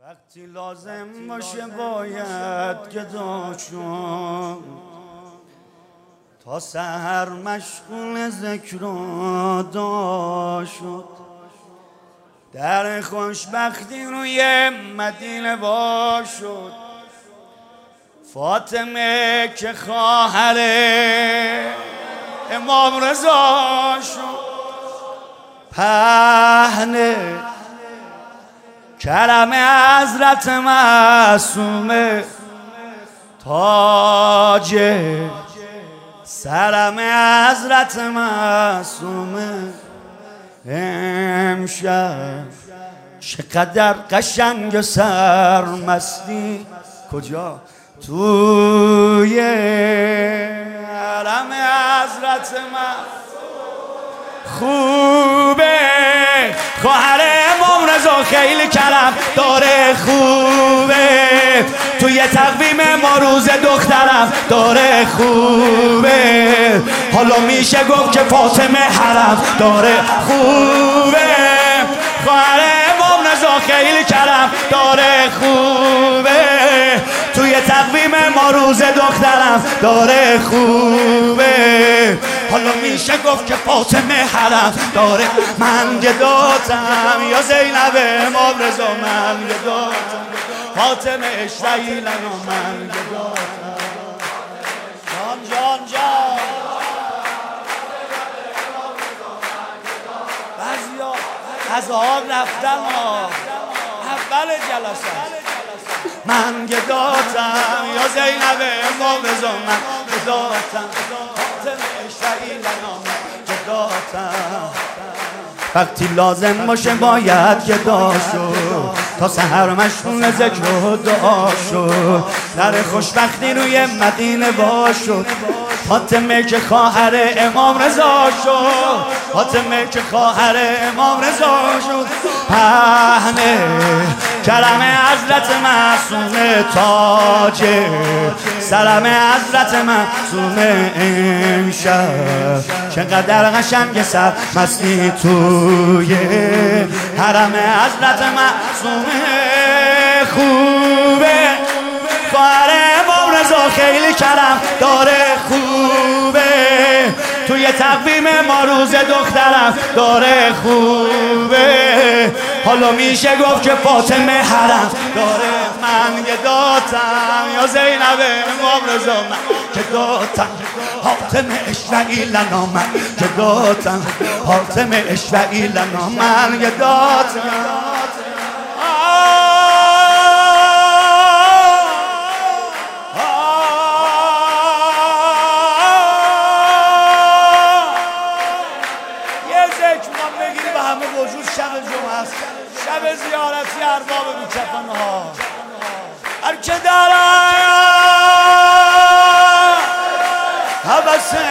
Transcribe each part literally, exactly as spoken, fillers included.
وقتی لازم باشه باید گدا شد، تا سحر مشغول ذکر و دعا شد. در خوشبختی روی مدینه وا شد، فاطمه که خواهر امام رضا شد. پهن کرم حضرت معصومه، تاج سرم حضرت معصومه. امشب چقدر قشنگ سرمستی، کجا؟ توی حرم حضرت معصومه. خوبه خواهر امام رضا خیلی کرم داره، خوبه توی تقویم ما روز دخترم داره، خوبه حالا میشه گفت که فاطمه حرم داره، خوبه خواهر امام رضا خیلی کرم داره، خوبه توی تقویم ما روز دخترم داره، خوبه حالا میشه گفت که فاطمه حرم داره. من گداتم یا زینب امام رضا، من گداتم فاطمه اشرعی لنا، من گداتم جان جان جان. بعضیا از آب رفتن ها اول جلسه. من گداتم یا زینب امام رضا، من گداتم فاطمه اشرعی لنا، من گداتم. وقتی لازم باشه باید گدا شد، تا سحر مشغول ذکر و دعا شد. در خوشبختی روی مدینه وا شد، فاطمه که خواهر امام رضا شد، فاطمه که خواهر امام رضا شد. پهن کرم حضرت معصومه، تاج سرم حضرت معصومه. امشب چقدر قشنگ سرمستی توی حرم حضرت معصومه. خوبه خواهر امام رضا خیلی کرم داره، خوبه توی تقویم ما روز دخترم داره، خوبه حالا میشه گفت که فاطمه حرم داره. من گداتم یا زینب امام رضا، من گداتم فاطمه اشرعی لنا، من گداتم فاطمه اشرعی لنا، من گداتم. شب جمعه است، شب زیارتی ارباب بی‌کفن ها. هر که داره هوس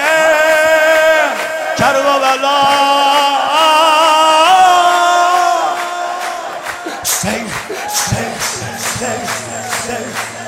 کربلا، سیر سیر سیر سیر